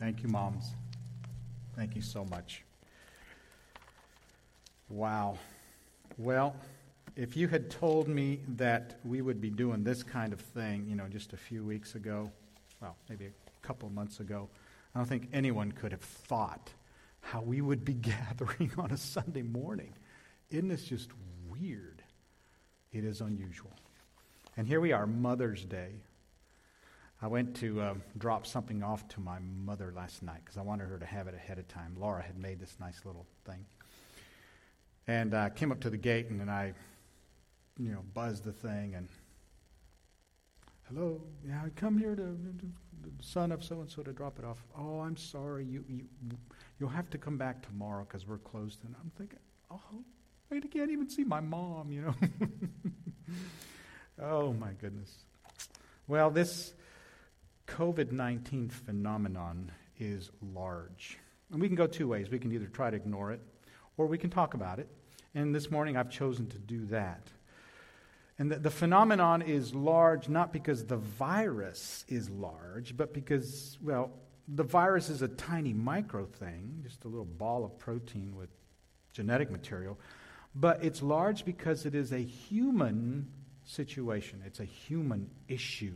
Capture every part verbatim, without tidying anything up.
Thank you, moms. Thank you so much. Wow. Well, if you had told me that we would be doing this kind of thing, you know, just a few weeks ago, well, maybe a couple of months ago, I don't think anyone could have thought how we would be gathering on a Sunday morning. Isn't this just weird? It is unusual. And here we are, Mother's Day. I went to uh, drop something off to my mother last night because I wanted her to have it ahead of time. Laura had made this nice little thing. And I uh, came up to the gate and then I, you know, buzzed the thing and, hello, yeah, I come here to, to the son of so-and-so to drop it off. Oh, I'm sorry, you, you, you'll have to come back tomorrow because we're closed. And I'm thinking, oh, I can't even see my mom, you know. Oh, my goodness. Well, this covid nineteen phenomenon is large. And we can go two ways. We can either try to ignore it or we can talk about it. And this morning I've chosen to do that. And the, the phenomenon is large not because the virus is large, but because, well, the virus is a tiny micro thing, just a little ball of protein with genetic material. But it's large because it is a human situation. It's a human issue.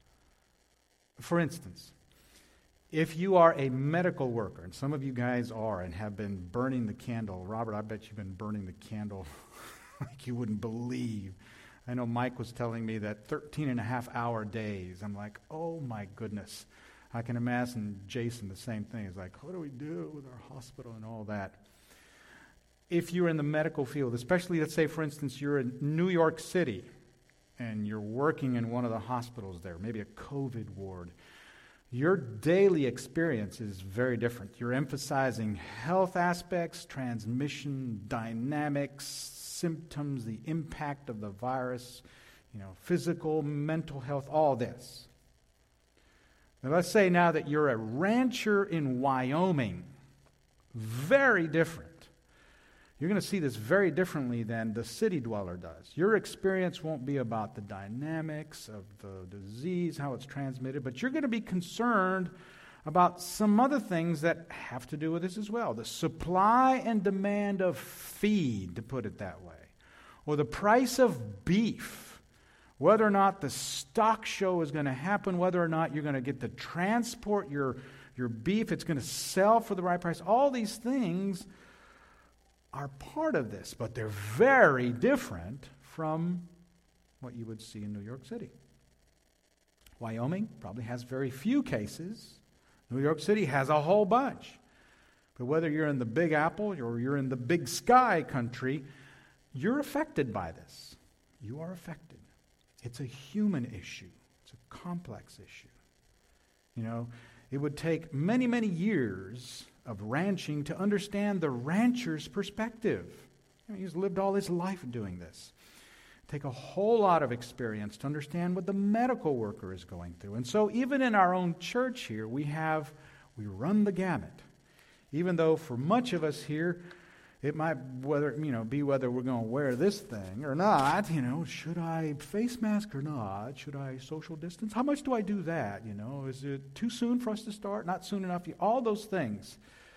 For instance, if you are a medical worker, and some of you guys are and have been burning the candle, Robert, I bet you've been burning the candle like you wouldn't believe. I know Mike was telling me that thirteen and a half hour days. I'm like, oh my goodness. I can imagine Jason the same thing. He's like, what do we do with our hospital and all that? If you're in the medical field, especially, let's say, for instance, you're in New York City, and you're working in one of the hospitals there, maybe a COVID ward, your daily experience is very different. You're emphasizing health aspects, transmission, dynamics, symptoms, the impact of the virus, you know, physical, mental health, all this. Now let's say now that you're a rancher in Wyoming, very different. You're going to see this very differently than the city dweller does. Your experience won't be about the dynamics of the disease, how it's transmitted, but you're going to be concerned about some other things that have to do with this as well. The supply and demand of feed, to put it that way, or the price of beef, whether or not the stock show is going to happen, whether or not you're going to get to transport your, your beef, it's going to sell for the right price. All these things are part of this, but they're very different from what you would see in New York City. Wyoming probably has very few cases. New York City has a whole bunch. But whether you're in the Big Apple or you're in the Big Sky country, you're affected by this. You are affected. It's a human issue. It's a complex issue. You know, it would take many, many years of ranching to understand the rancher's perspective. You know, he's lived all his life doing this. Take a whole lot of experience to understand what the medical worker is going through. And so even in our own church here, we have, we run the gamut. Even though for much of us here, it might whether you know be whether we're going to wear this thing or not. You know, should I face mask or not? Should I social distance? How much do I do that? You know, is it too soon for us to start? Not soon enough? All those things.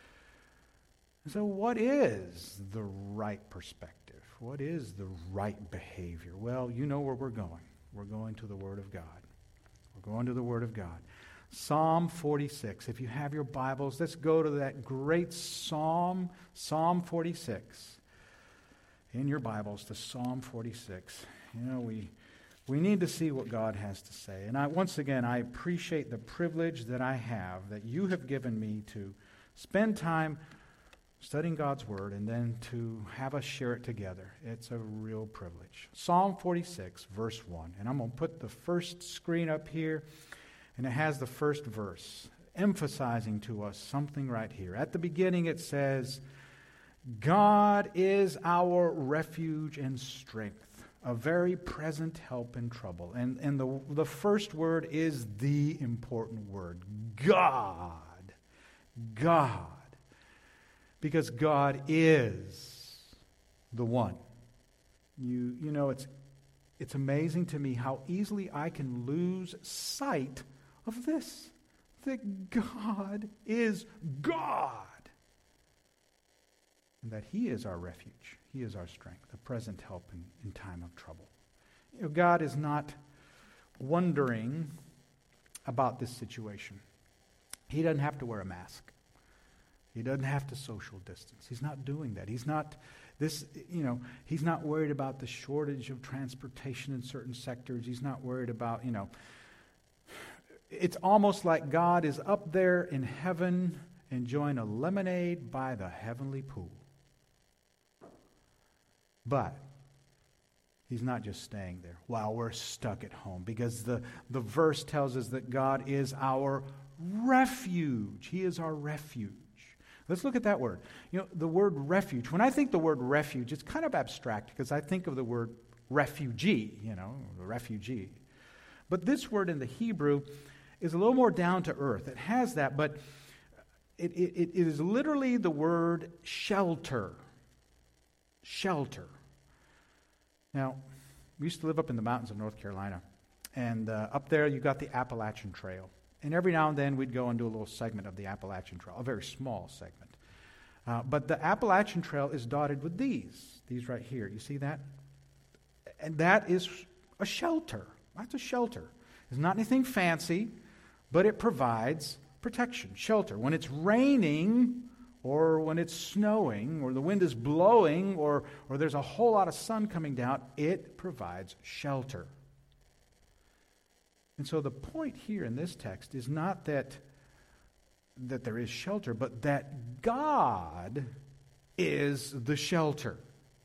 So what is the right perspective? What is the right behavior? Well, you know where we're going. We're going to the Word of God. We're going to the Word of God. Psalm forty-six. If you have your Bibles, let's go to that great psalm, Psalm forty-six. In your Bibles, to Psalm forty-six. You know, we we need to see what God has to say. And I once again, I appreciate the privilege that I have, that you have given me to spend time studying God's Word and then to have us share it together. It's a real privilege. Psalm forty-six, verse one. And I'm going to put the first screen up here. And it has the first verse emphasizing to us something right here. At the beginning it says, God is our refuge and strength, a very present help in trouble. And, and the, the first word is the important word, God. God. Because God is the one. You, you know, it's, it's amazing to me how easily I can lose sight of this that God is God. And that He is our refuge. He is our strength, a present help in, in time of trouble. You know, God is not wondering about this situation. He doesn't have to wear a mask. He doesn't have to social distance. He's not doing that. He's not this, you know, he's not worried about the shortage of transportation in certain sectors. He's not worried about, you know, it's almost like God is up there in heaven enjoying a lemonade by the heavenly pool. But He's not just staying there while we're stuck at home, because the, the verse tells us that God is our refuge. He is our refuge. Let's look at that word. You know, the word refuge. When I think the word refuge, it's kind of abstract because I think of the word refugee, you know, the refugee. But this word in the Hebrew is a little more down to earth. It has that, but it, it, it is literally the word shelter. Shelter. Now, we used to live up in the mountains of North Carolina, and uh, up there you got the Appalachian Trail. And every now and then we'd go and do a little segment of the Appalachian Trail, a very small segment. Uh, but the Appalachian Trail is dotted with these, these right here. You see that? And that is a shelter. That's a shelter. It's not anything fancy, but it provides protection, shelter. When it's raining, or when it's snowing, or the wind is blowing, or, or there's a whole lot of sun coming down, it provides shelter. And so the point here in this text is not that, that there is shelter, but that God is the shelter.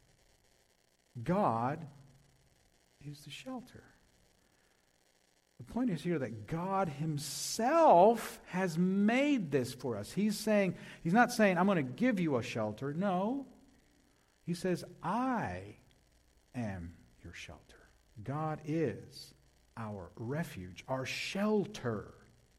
God is the shelter. The point is here that God Himself has made this for us. He's saying, He's not saying, I'm going to give you a shelter. No. He says, I am your shelter. God is our refuge, our shelter.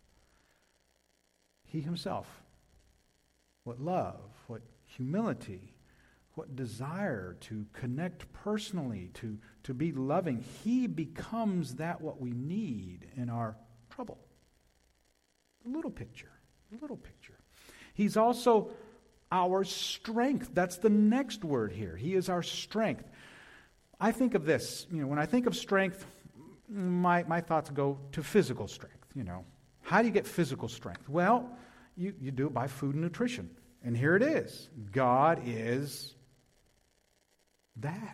He Himself. What love, what humility, what desire to connect personally, to, to be loving. He becomes that what we need in our trouble. The little picture, the little picture. He's also our strength. That's the next word here. He is our strength. I think of this, you know, when I think of strength, my, my thoughts go to physical strength, you know. How do you get physical strength? Well, you, you do it by food and nutrition. And here it is. God is that.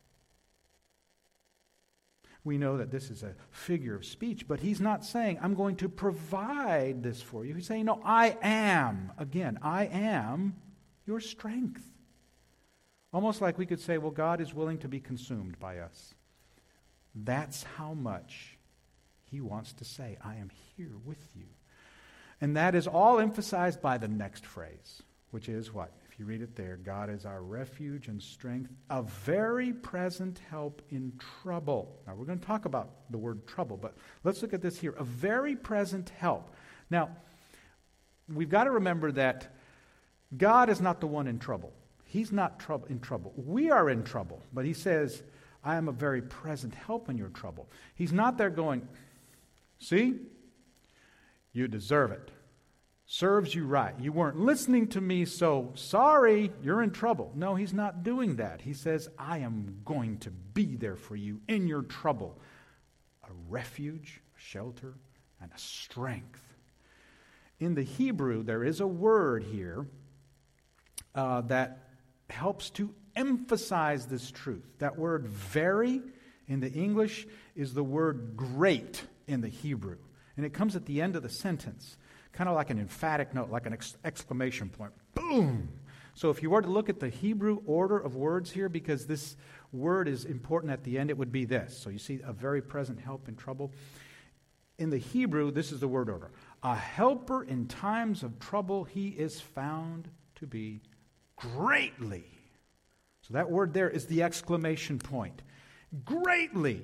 We know that this is a figure of speech, but He's not saying, I'm going to provide this for you. He's saying, no, I am. Again, I am your strength. Almost like we could say, well, God is willing to be consumed by us. That's how much He wants to say, I am here with you. And that is all emphasized by the next phrase, which is what? If you read it there, God is our refuge and strength, a very present help in trouble. Now, we're going to talk about the word trouble, but let's look at this here. A very present help. Now, we've got to remember that God is not the one in trouble. He's not trou- in trouble. We are in trouble, but He says, I am a very present help in your trouble. He's not there going, see, you deserve it. Serves you right. You weren't listening to me, so sorry, you're in trouble. No, He's not doing that. He says, I am going to be there for you in your trouble. A refuge, a shelter, and a strength. In the Hebrew, there is a word here uh, that helps to emphasize this truth. That word very in the English is the word great in the Hebrew. And it comes at the end of the sentence, kind of like an emphatic note, like an ex- exclamation point. Boom! So if you were to look at the Hebrew order of words here, because this word is important at the end, it would be this. So you see a very present help in trouble. In the Hebrew, this is the word order. A helper in times of trouble, he is found to be greatly. So that word there is the exclamation point. Greatly.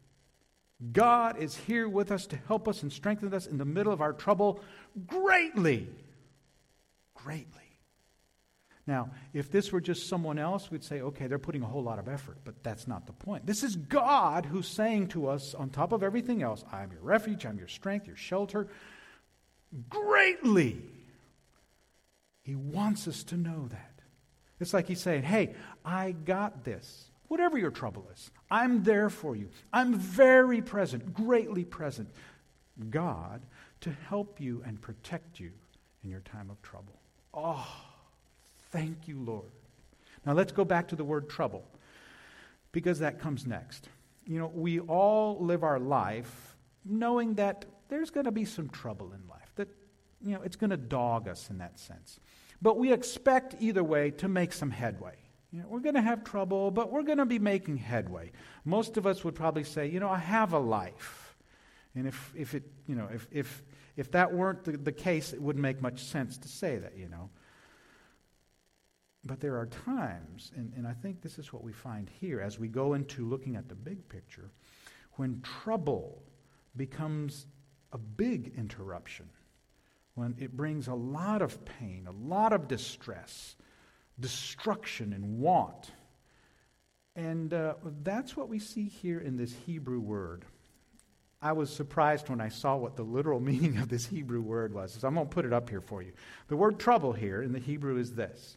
God is here with us to help us and strengthen us in the middle of our trouble. Greatly. Greatly. Now, if this were just someone else, we'd say, okay, they're putting a whole lot of effort, but that's not the point. This is God who's saying to us, on top of everything else, I am your refuge, I'm your strength, your shelter. greatly. He wants us to know that. It's like he's saying, hey, I got this. Whatever your trouble is, I'm there for you. I'm very present, greatly present. God to help you and protect you in your time of trouble. Oh, thank you, Lord. Now let's go back to the word trouble, because that comes next. You know, we all live our life knowing that there's going to be some trouble in life, that, you know, it's going to dog us in that sense. But we expect either way to make some headway. You know, we're going to have trouble, but we're going to be making headway. Most of us would probably say, you know, I have a life. And if, if it, you know, if if if that weren't the, the case, it wouldn't make much sense to say that, you know. But there are times, and, and I think this is what we find here as we go into looking at the big picture, when trouble becomes a big interruption, when it brings a lot of pain, a lot of distress, destruction and want. And uh, that's what we see here in this Hebrew word. I was surprised when I saw what the literal meaning of this Hebrew word was. So I'm going to put it up here for you. The word trouble here in the Hebrew is this.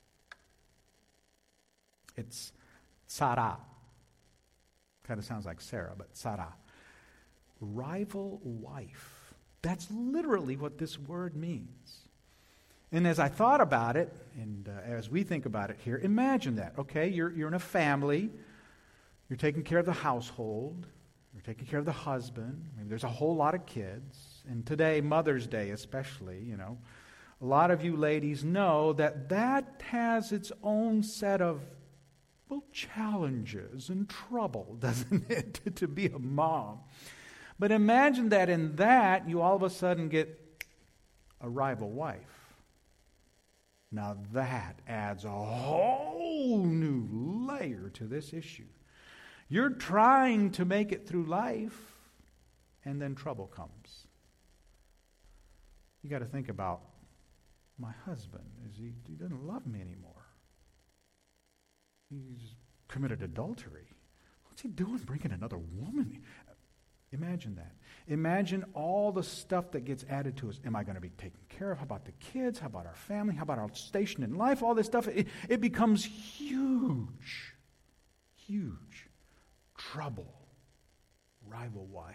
It's tzara. Kind of sounds like Sarah, but tzara. Rival wife. That's literally what this word means. And as I thought about it, and uh, as we think about it here, imagine that, okay? You're, you're in a family. You're taking care of the household. You're taking care of the husband. Maybe there's a whole lot of kids. And today, Mother's Day especially, you know, a lot of you ladies know that that has its own set of, well, challenges and trouble, doesn't it, to be a mom. But imagine that in that, you all of a sudden get a rival wife. Now that adds a whole new layer to this issue. You're trying to make it through life, and then trouble comes. You got to think about, my husband, is he, he doesn't love me anymore. He's committed adultery. What's he doing bringing another woman? Imagine that. Imagine all the stuff that gets added to us. Am I going to be taken care of? How about the kids? How about our family? How about our station in life? All this stuff. It, it becomes huge. Huge. Trouble. Rival wife.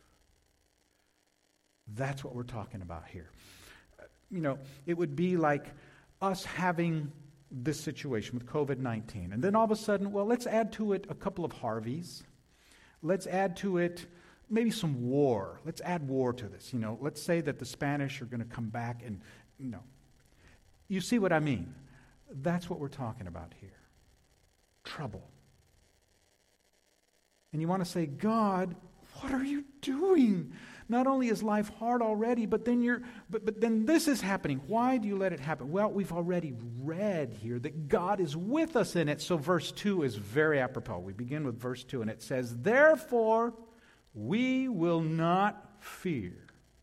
That's what we're talking about here. You know, it would be like us having this situation with covid nineteen. And then all of a sudden, well, let's add to it a couple of Harveys. Let's add to it maybe some war. Let's add war to this. You know, let's say that the Spanish are going to come back and, you know. You see what I mean? That's what we're talking about here. Trouble. And you want to say, God, what are you doing? Not only is life hard already, but then you're but, but then this is happening. Why do you let it happen? Well, we've already read here that God is with us in it. So verse two is very apropos. We begin with verse two, and it says, therefore, we will not fear.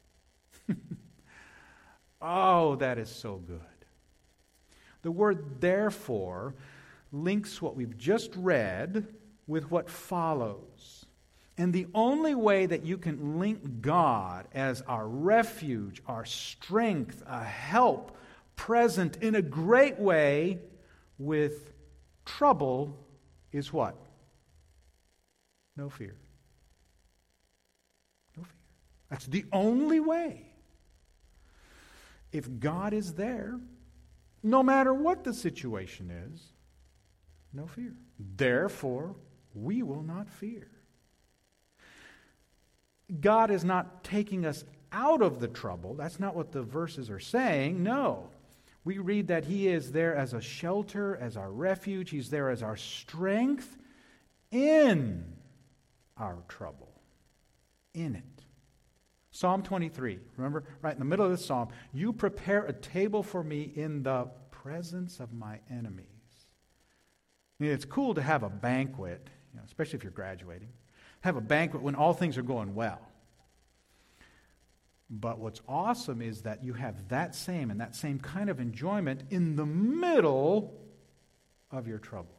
Oh, that is so good. The word therefore links what we've just read with what follows. And the only way that you can link God as our refuge, our strength, a help, present in a great way with trouble is what? No fear. No fear. That's the only way. If God is there, no matter what the situation is, no fear. Therefore, we will not fear. God is not taking us out of the trouble. That's not what the verses are saying. No. We read that He is there as a shelter, as our refuge. He's there as our strength in our trouble. In it. Psalm twenty-three. Remember, right in the middle of the psalm, you prepare a table for me in the presence of my enemies. I mean, it's cool to have a banquet, you know, especially if you're graduating. Have a banquet when all things are going well. But what's awesome is that you have that same and that same kind of enjoyment in the middle of your trouble.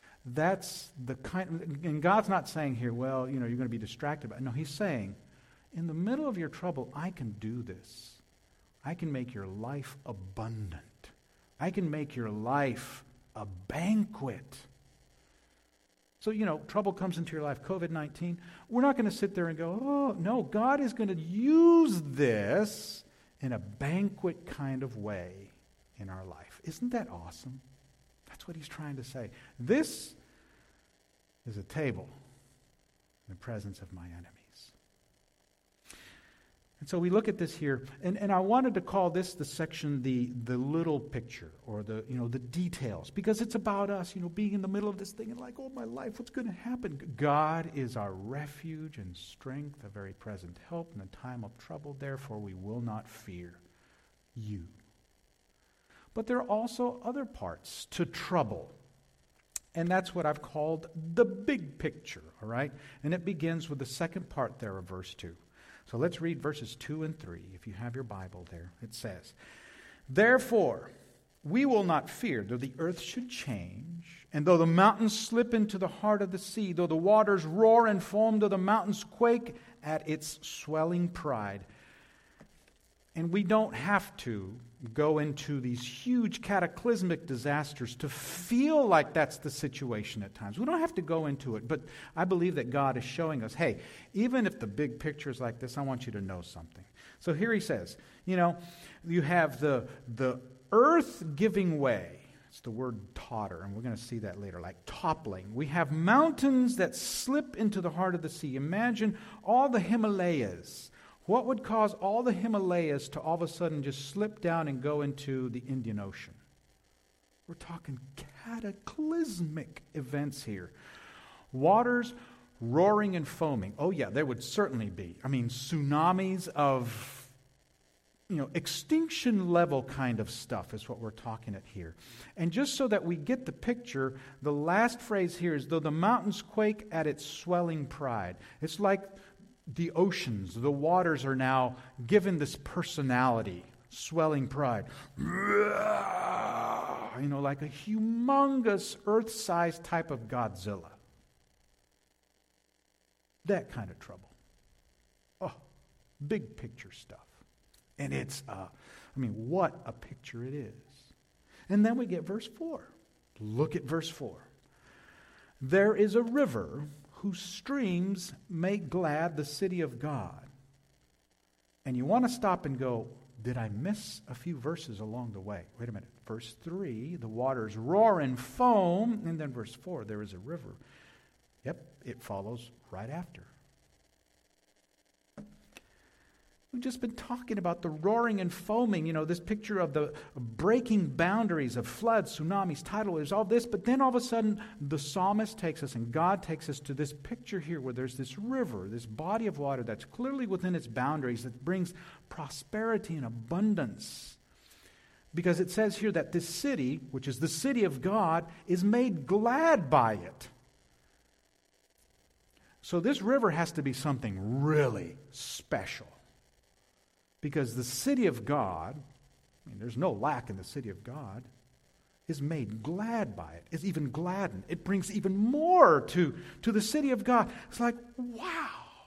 That's the kind, and God's not saying here, well, you know, you're going to be distracted by it. No, He's saying, in the middle of your trouble, I can do this. I can make your life abundant. I can make your life a banquet. So, you know, trouble comes into your life, covid nineteen. We're not going to sit there and go, oh, no, God is going to use this in a banquet kind of way in our life. Isn't that awesome? That's what he's trying to say. This is a table in the presence of my enemies. And so we look at this here, and, and I wanted to call this the section the the little picture, or the you know the details, because it's about us, you know, being in the middle of this thing and like, oh my life, what's going to happen? God is our refuge and strength, a very present help in the time of trouble. Therefore, we will not fear you. But there are also other parts to trouble. And that's what I've called the big picture, all right? And it begins with the second part there of verse two. So let's read verses two and three, if you have your Bible there. It says, therefore, we will not fear, though the earth should change, and though the mountains slip into the heart of the sea, though the waters roar and foam, though the mountains quake at its swelling pride. And we don't have to go into these huge cataclysmic disasters to feel like that's the situation at times. We don't have to go into it, but I believe that God is showing us, hey, even if the big picture is like this, I want you to know something. So here he says, you know, you have the, the earth giving way. It's the word totter, and we're going to see that later, like toppling. We have mountains that slip into the heart of the sea. Imagine all the Himalayas. What would cause all the Himalayas to all of a sudden just slip down and go into the Indian Ocean? We're talking cataclysmic events here. Waters roaring and foaming. Oh yeah, there would certainly be. I mean, tsunamis of, you know, extinction level kind of stuff is what we're talking at here. And just so that we get the picture, the last phrase here is, though the mountains quake at its swelling pride. It's like the oceans, the waters are now given this personality, swelling pride. You know, like a humongous earth-sized type of Godzilla. That kind of trouble. Oh, big picture stuff. And it's, uh, I mean, what a picture it is. And then we get verse four. Look at verse four. There is a river whose streams make glad the city of God. And you want to stop and go, did I miss a few verses along the way? Wait a minute. Verse three, the waters roar and foam. And then verse four, there is a river. Yep, it follows right after. We've just been talking about the roaring and foaming, you know, this picture of the breaking boundaries of floods, tsunamis, tidal waves, all this. But then all of a sudden, the psalmist takes us and God takes us to this picture here where there's this river, this body of water that's clearly within its boundaries that brings prosperity and abundance. Because it says here that this city, which is the city of God, is made glad by it. So this river has to be something really special. Because the city of God, I mean, there's no lack in the city of God, is made glad by it, is even gladdened. It brings even more to, to the city of God. It's like, wow.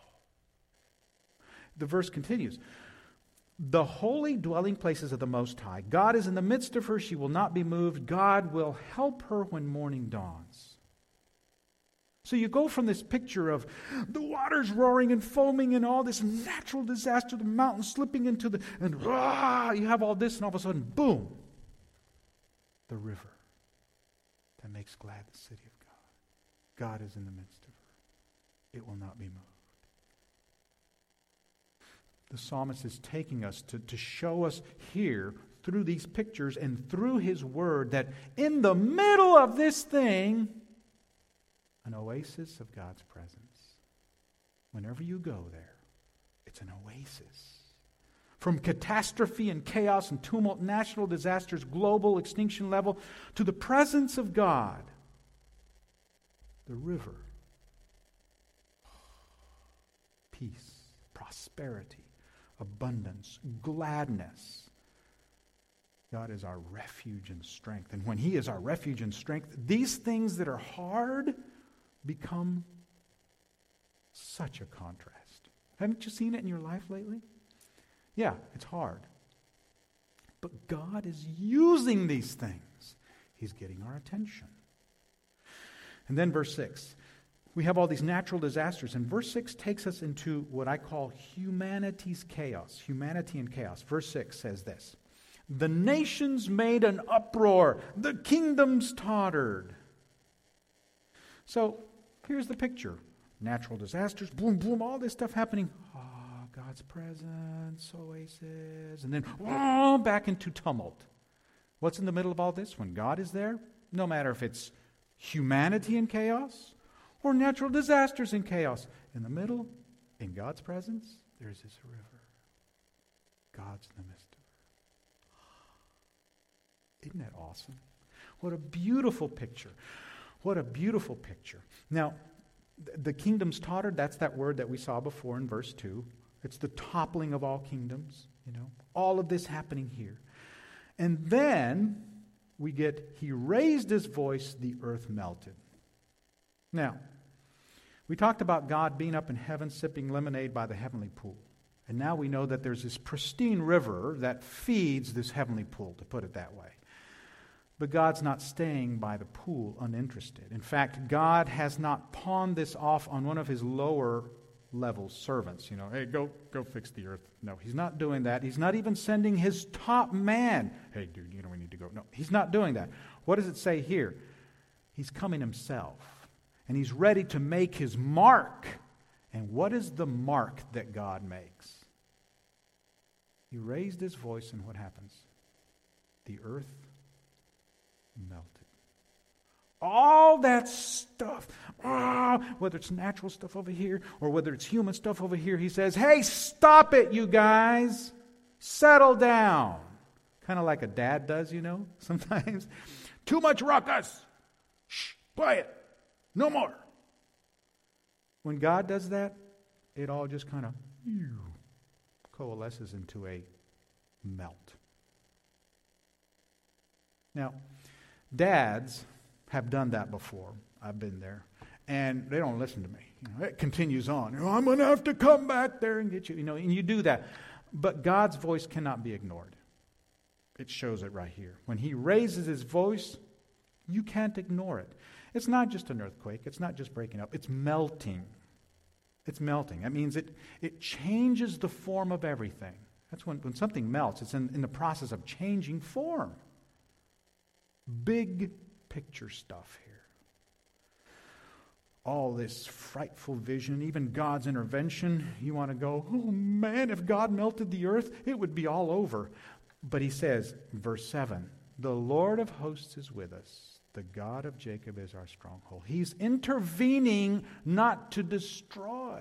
The verse continues. The holy dwelling places of the Most High. God is in the midst of her. She will not be moved. God will help her when morning dawns. So you go from this picture of the waters roaring and foaming and all this natural disaster, the mountains slipping into the, and ah, you have all this, and all of a sudden, boom, the river that makes glad the city of God. God is in the midst of her. It will not be moved. The psalmist is taking us to, to show us here through these pictures and through his word that in the middle of this thing, an oasis of God's presence. Whenever you go there, it's an oasis. From catastrophe and chaos and tumult, national disasters, global extinction level, to the presence of God, the river. Peace, prosperity, abundance, gladness. God is our refuge and strength. And when He is our refuge and strength, these things that are hard become such a contrast Haven't you seen it in your life lately? Yeah, it's hard. But God is using these things. He's getting our attention. And then verse six. We have all these natural disasters, and verse six takes us into what I call humanity's chaos. Humanity and chaos. Verse six says this. The nations made an uproar. The kingdoms tottered. So, here's the picture. Natural disasters, boom, boom, all this stuff happening. Ah, oh, God's presence, oasis, and then oh, back into tumult. What's in the middle of all this? When God is there, no matter if it's humanity in chaos or natural disasters in chaos, in the middle, in God's presence, there's this river. God's in the midst of it. Isn't that awesome? What a beautiful picture. What a beautiful picture. Now, the kingdoms tottered, that's that word that we saw before in verse two. It's the toppling of all kingdoms, you know. All of this happening here. And then we get, he raised his voice, the earth melted. Now, we talked about God being up in heaven sipping lemonade by the heavenly pool. And now we know that there's this pristine river that feeds this heavenly pool, to put it that way. But God's not staying by the pool uninterested. In fact, God has not pawned this off on one of his lower level servants. You know, hey, go go fix the earth. No, he's not doing that. He's not even sending his top man. Hey, dude, you know we need to go. No, he's not doing that. What does it say here? He's coming himself. And he's ready to make his mark. And what is the mark that God makes? He raised his voice, and what happens? The earth melted. All that stuff, ah, whether it's natural stuff over here or whether it's human stuff over here, he says, hey, stop it, you guys. Settle down. Kind of like a dad does, you know, sometimes. Too much ruckus. Shh, quiet. No more. When God does that, it all just kind of coalesces into a melt. Now, dads have done that before. I've been there. And they don't listen to me. You know, it continues on. You know, I'm going to have to come back there and get you. You know, and you do that. But God's voice cannot be ignored. It shows it right here. When he raises his voice, you can't ignore it. It's not just an earthquake. It's not just breaking up. It's melting. It's melting. That means it, it changes the form of everything. That's when, when something melts. It's in, in the process of changing form. Big picture stuff here. All this frightful vision, even God's intervention. You want to go, oh man, if God melted the earth, it would be all over. But he says, verse seven, the Lord of hosts is with us. The God of Jacob is our stronghold. He's intervening not to destroy.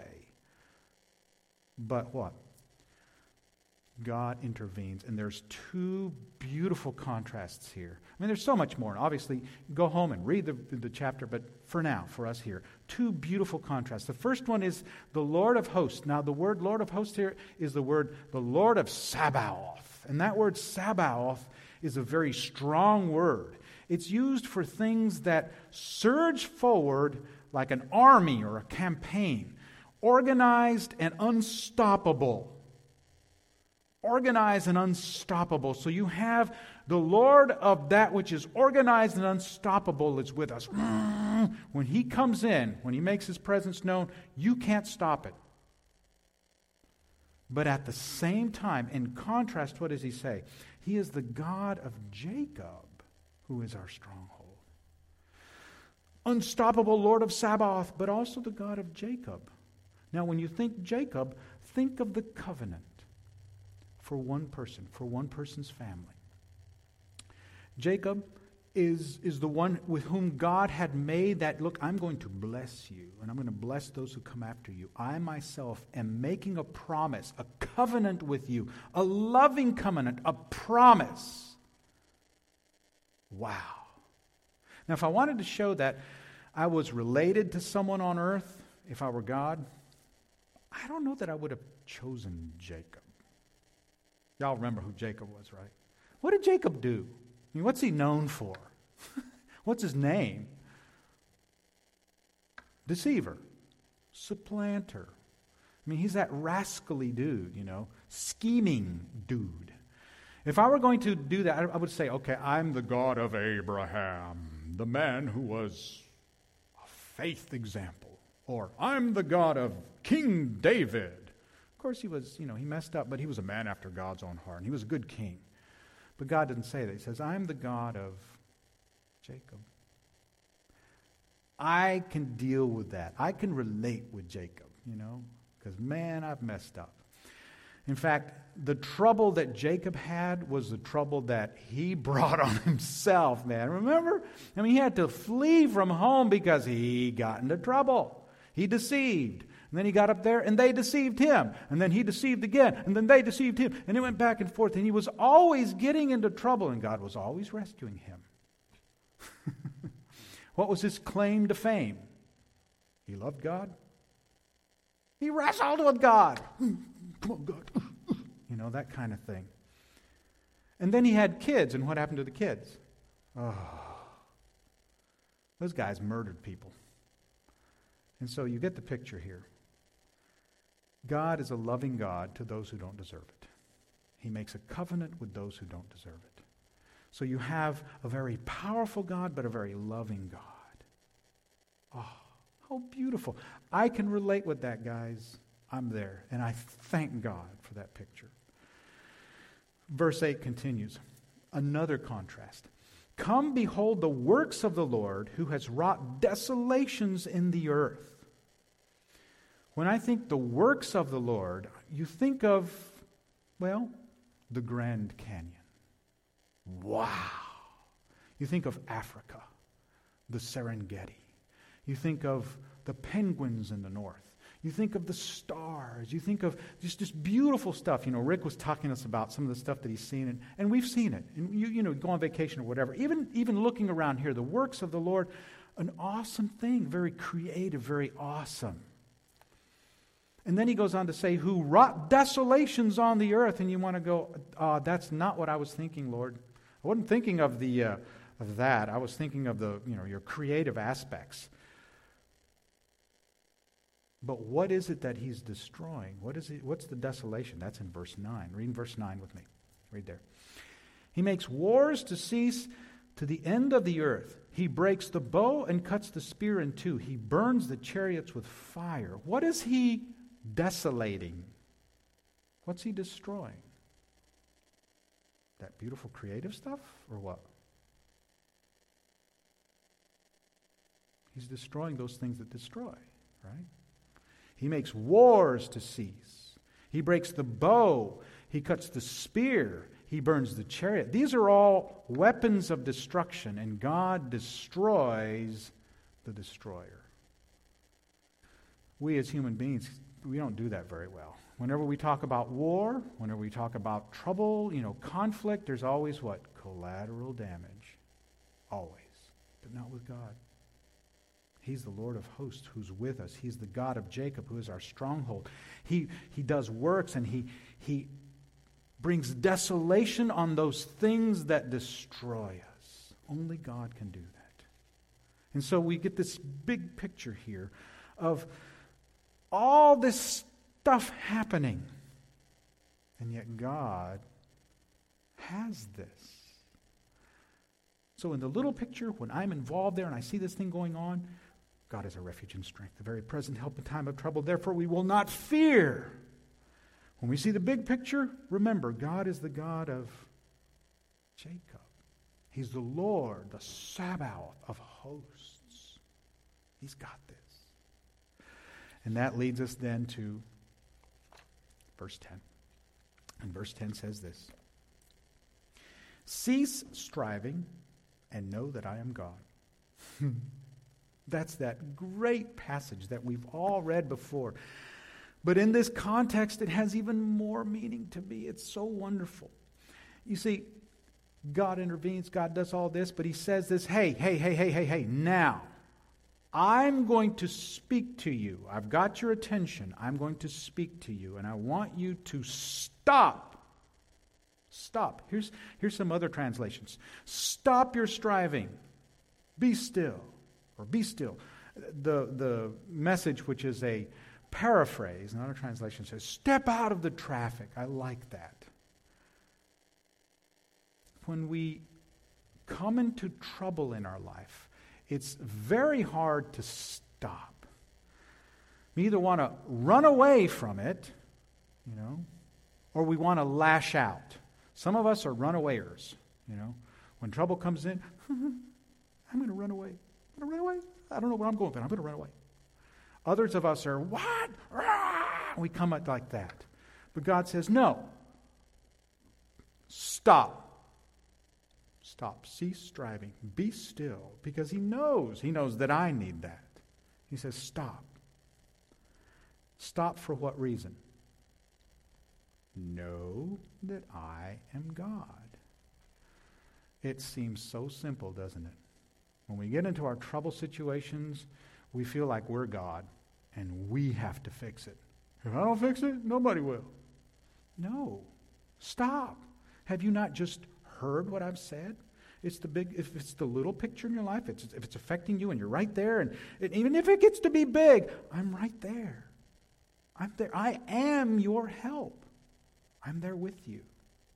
But what? God intervenes. And there's two beautiful contrasts here. I mean, there's so much more. Obviously, go home and read the, the chapter, but for now, for us here, two beautiful contrasts. The first one is the Lord of hosts. Now, the word Lord of hosts here is the word the Lord of Sabaoth. And that word Sabaoth is a very strong word. It's used for things that surge forward like an army or a campaign, organized and unstoppable. Organized and unstoppable. So you have the Lord of that which is organized and unstoppable is with us. When he comes in, when he makes his presence known, you can't stop it. But at the same time, in contrast, what does he say? He is the God of Jacob, who is our stronghold. Unstoppable Lord of Sabaoth, but also the God of Jacob. Now, when you think Jacob, think of the covenant for one person, for one person's family. Jacob is, is the one with whom God had made that, look, I'm going to bless you, and I'm going to bless those who come after you. I myself am making a promise, a covenant with you, a loving covenant, a promise. Wow. Now, if I wanted to show that I was related to someone on earth, if I were God, I don't know that I would have chosen Jacob. Y'all remember who Jacob was, right? What did Jacob do? I mean, what's he known for? What's his name? Deceiver. Supplanter. I mean, he's that rascally dude, you know, scheming dude. If I were going to do that, I would say, okay, I'm the God of Abraham, the man who was a faith example. Or I'm the God of King David. Of course, he was, you know, he messed up, but he was a man after God's own heart, and he was a good king. But God didn't say that. He says, I'm the God of Jacob. I can deal with that. I can relate with Jacob, you know. Because, man, I've messed up. In fact, the trouble that Jacob had was the trouble that he brought on himself, man. Remember? I mean, he had to flee from home because he got into trouble. He deceived. And then he got up there and they deceived him. And then he deceived again. And then they deceived him. And it went back and forth. And he was always getting into trouble. And God was always rescuing him. What was his claim to fame? He loved God. He wrestled with God. Come on, God. You know, that kind of thing. And then he had kids, and what happened to the kids? Oh, those guys murdered people. And so you get the picture here. God is a loving God to those who don't deserve it. He makes a covenant with those who don't deserve it. So you have a very powerful God, but a very loving God. Oh, how beautiful. I can relate with that, guys. I'm there, and I thank God for that picture. Verse eight continues. Another contrast. Come behold the works of the Lord, who has wrought desolations in the earth. When I think the works of the Lord, you think of, well, the Grand Canyon. Wow. You think of Africa, the Serengeti. You think of the penguins in the north. You think of the stars. You think of just this beautiful stuff. You know, Rick was talking to us about some of the stuff that he's seen, and, and we've seen it. And you, you know, go on vacation or whatever. Even, even looking around here, the works of the Lord, an awesome thing, very creative, very awesome. And then he goes on to say, who wrought desolations on the earth. And you want to go, uh, that's not what I was thinking, Lord. I wasn't thinking of the uh, of that. I was thinking of the, you know, your creative aspects. But what is it that he's destroying? What is it? What's the desolation? That's in verse nine. Read verse nine with me. Read there. He makes wars to cease to the end of the earth. He breaks the bow and cuts the spear in two. He burns the chariots with fire. What is he desolating? What's he destroying? That beautiful creative stuff, or what? He's destroying those things that destroy, right? He makes wars to cease. He breaks the bow. He cuts the spear. He burns the chariot. These are all weapons of destruction, and God destroys the destroyer. We as human beings, we don't do that very well. Whenever we talk about war, whenever we talk about trouble, you know, conflict, there's always what? Collateral damage. Always. But not with God. He's the Lord of hosts who's with us. He's the God of Jacob who is our stronghold. He, he does works and he, he brings desolation on those things that destroy us. Only God can do that. And so we get this big picture here of all this stuff happening. And yet God has this. So in the little picture, when I'm involved there and I see this thing going on, God is a refuge and strength, the very present help in time of trouble. Therefore, we will not fear. When we see the big picture, remember, God is the God of Jacob. He's the Lord, the Sabaoth of hosts. He's got this. And that leads us then to verse ten. And verse ten says this. Cease striving and know that I am God. That's that great passage that we've all read before. But in this context, it has even more meaning to me. It's so wonderful. You see, God intervenes, God does all this, but he says this, hey, hey, hey, hey, hey, hey, now, I'm going to speak to you. I've got your attention. I'm going to speak to you, and I want you to stop. Stop. Here's, here's some other translations. Stop your striving. Be still. Or be still. The, the Message, which is a paraphrase, another translation says, step out of the traffic. I like that. When we come into trouble in our life, it's very hard to stop. We either want to run away from it, you know, or we want to lash out. Some of us are runawayers, you know. When trouble comes in, I'm going to run away. I'm going to run away. I don't know where I'm going, but I'm going to run away. Others of us are, what? Rah! We come out like that. But God says, no. Stop. Stop. Cease striving. Be still. Because he knows. He knows that I need that. He says, stop. Stop for what reason? Know that I am God. It seems so simple, doesn't it? When we get into our trouble situations, we feel like we're God, and we have to fix it. If I don't fix it, nobody will. No. Stop. Have you not just heard what I've said? It's the big, if it's the little picture in your life, it's, if it's affecting you and you're right there, and it, even if it gets to be big, I'm right there. I'm there. I am your help. I'm there with you.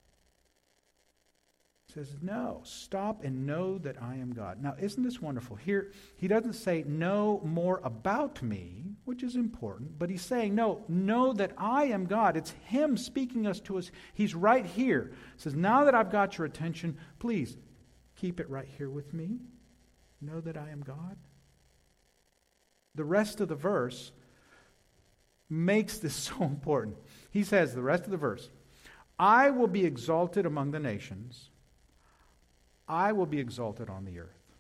It says, no, stop and know that I am God. Now, isn't this wonderful? Here, he doesn't say, know more about me, which is important, but he's saying, no, know that I am God. It's him speaking us to us. He's right here. He says, now that I've got your attention, please keep it right here with me. Know that I am God. The rest of the verse makes this so important. He says, the rest of the verse, I will be exalted among the nations. I will be exalted on the earth.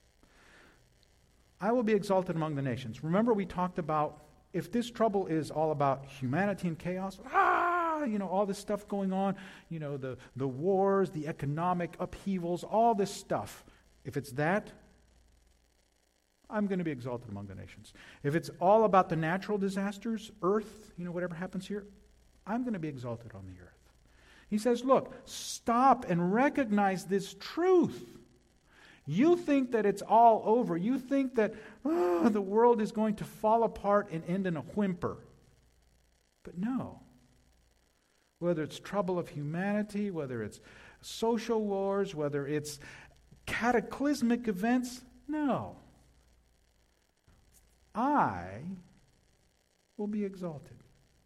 I will be exalted among the nations. Remember we talked about if this trouble is all about humanity and chaos, ah, you know, all this stuff going on, you know, the, the wars, the economic upheavals, all this stuff. If it's that, I'm going to be exalted among the nations. If it's all about the natural disasters, earth, you know, whatever happens here, I'm going to be exalted on the earth. He says, look, stop and recognize this truth. You think that it's all over. You think that oh, the world is going to fall apart and end in a whimper. But no. Whether it's trouble of humanity, whether it's social wars, whether it's cataclysmic events, no. I will be exalted.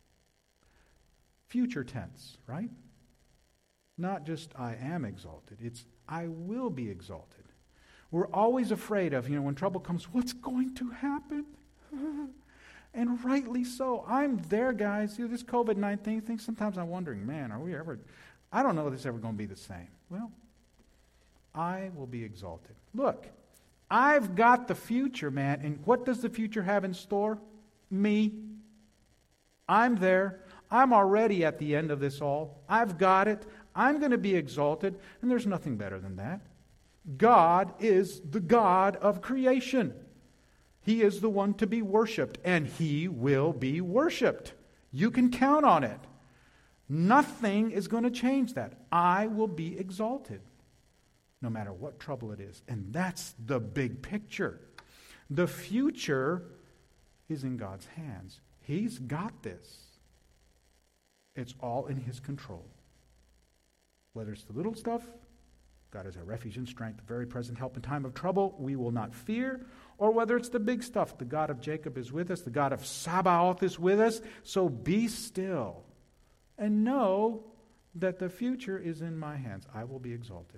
Future tense, right? Not just I am exalted. It's I will be exalted. We're always afraid of, you know, when trouble comes, what's going to happen? And rightly so. I'm there, guys. You know, this covid nineteen thing, sometimes I'm wondering, man, are we ever, I don't know if it's ever going to be the same. Well, I will be exalted. Look, I've got the future, man. And what does the future have in store? Me. I'm there. I'm already at the end of this all. I've got it. I'm going to be exalted. And there's nothing better than that. God is the God of creation. He is the one to be worshipped. And He will be worshipped. You can count on it. Nothing is going to change that. I will be exalted. No matter what trouble it is. And that's the big picture. The future is in God's hands. He's got this. It's all in His control. Whether it's the little stuff, God is our refuge and strength, a very present help in time of trouble, we will not fear. Or whether it's the big stuff, the God of Jacob is with us, the God of Sabaoth is with us. So be still and know that the future is in my hands. I will be exalted.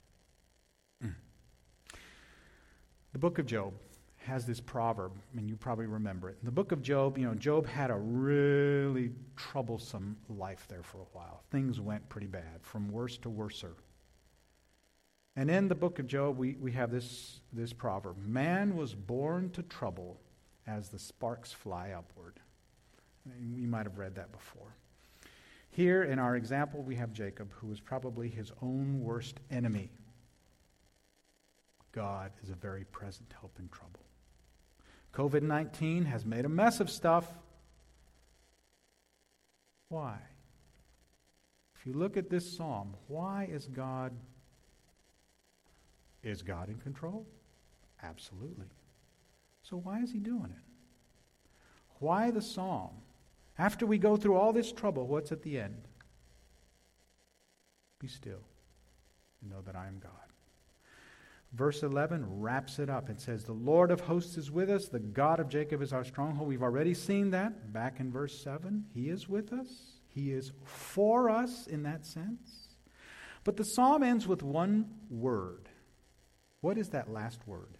The book of Job has this proverb, and you probably remember it. In the book of Job, you know, Job had a really troublesome life there for a while. Things went pretty bad, from worse to worser. And in the book of Job, we, we have this, this proverb. Man was born to trouble as the sparks fly upward. And you might have read that before. Here in our example, we have Jacob, who was probably his own worst enemy. God is a very present help in trouble. covid nineteen has made a mess of stuff. Why? If you look at this psalm, why is God, is God in control? Absolutely. So why is He doing it? Why the psalm? After we go through all this trouble, what's at the end? Be still and know that I am God. Verse eleven wraps it up. It says, the Lord of hosts is with us. The God of Jacob is our stronghold. We've already seen that back in verse seven. He is with us. He is for us in that sense. But the psalm ends with one word. What is that last word?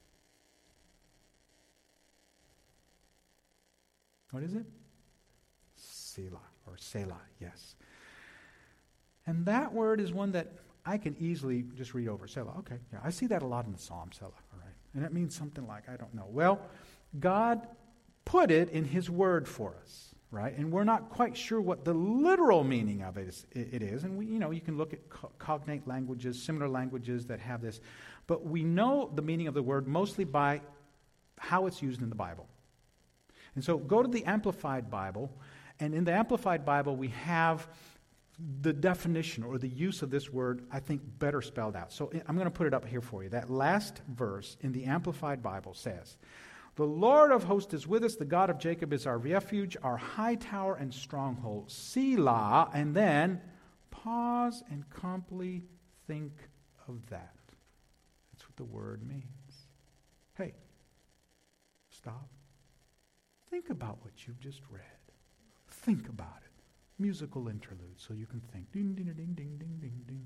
What is it? Selah, or Selah, yes. And that word is one that I can easily just read over. Selah, okay. Yeah, I see that a lot in the Psalm, Selah, all right. And that means something like, I don't know. Well, God put it in His Word for us, right? And we're not quite sure what the literal meaning of it is. It is. And we, you know, you can look at co- cognate languages, similar languages that have this. But we know the meaning of the word mostly by how it's used in the Bible. And so go to the Amplified Bible, and in the Amplified Bible we have the definition or the use of this word, I think, better spelled out. So I'm going to put it up here for you. That last verse in the Amplified Bible says, the Lord of hosts is with us, the God of Jacob is our refuge, our high tower and stronghold, Selah, and then pause and calmly think of that. That's what the word means. Hey, stop. Think about what you've just read. Think about it. Musical interlude so you can think. Ding, ding, ding, ding, ding, ding, ding.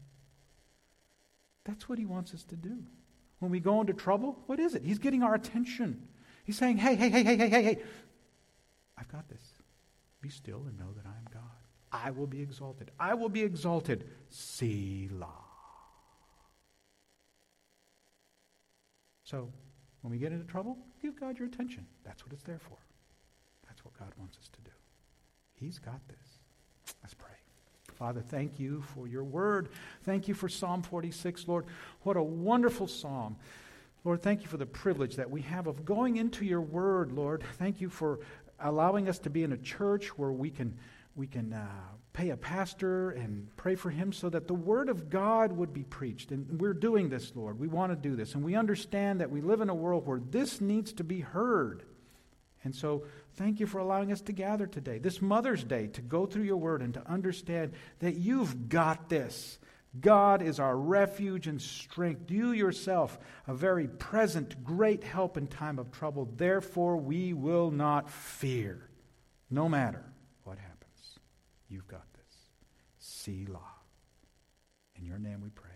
That's what He wants us to do. When we go into trouble, what is it? He's getting our attention. He's saying, hey, hey, hey, hey, hey, hey, hey. I've got this. Be still and know that I am God. I will be exalted. I will be exalted. Selah. So, when we get into trouble, give God your attention. That's what it's there for. That's what God wants us to do. He's got this. Let's pray. Father, thank you for your word. Thank you for Psalm forty-six, Lord. What a wonderful psalm. Lord, thank you for the privilege that we have of going into your word, Lord. Thank you for allowing us to be in a church where we can we can uh, pay a pastor and pray for him so that the word of God would be preached. And we're doing this, Lord. We want to do this. And we understand that we live in a world where this needs to be heard. And so thank you for allowing us to gather today, this Mother's Day, to go through your word and to understand that you've got this. God is our refuge and strength. You yourself, a very present, great help in time of trouble. Therefore, we will not fear, no matter what happens. You've got this. Selah. In your name we pray.